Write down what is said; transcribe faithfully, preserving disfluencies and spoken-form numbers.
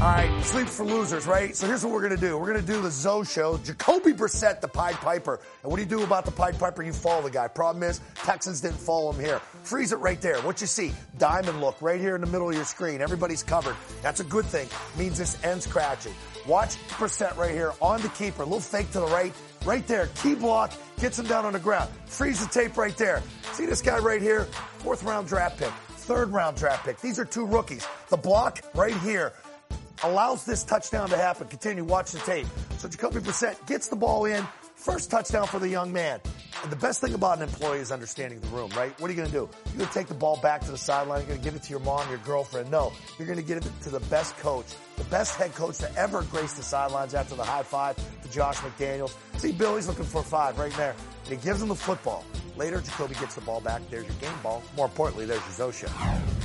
All right, sleep for losers, right? So here's what we're going to do. We're going to do the Zoe show. Jacoby Brissett, the Pied Piper. And what do you do about the Pied Piper? You follow the guy. Problem is, Texans didn't follow him here. Freeze it right there. What you see? Diamond look right here in the middle of your screen. Everybody's covered. That's a good thing. Means this ends scratching. Watch Brissett right here on the keeper. A little fake to the right. Right there. Key block. Gets him down on the ground. Freeze the tape right there. See this guy right here? Fourth round draft pick. Third round draft pick. These are two rookies. The block right here allows this touchdown to happen. Continue, watch the tape. So Jacoby Brissett gets the ball in. First touchdown for the young man. And the best thing about an employee is understanding the room, right? What are you going to do? You're going to take the ball back to the sideline. You're going to give it to your mom, your girlfriend. No, you're going to give it to the best coach, the best head coach to ever grace the sidelines after the high five to Josh McDaniels. See, Billy's looking for a five right there. And he gives him the football. Later, Jacoby gets the ball back. There's your game ball. More importantly, there's your Zoe show.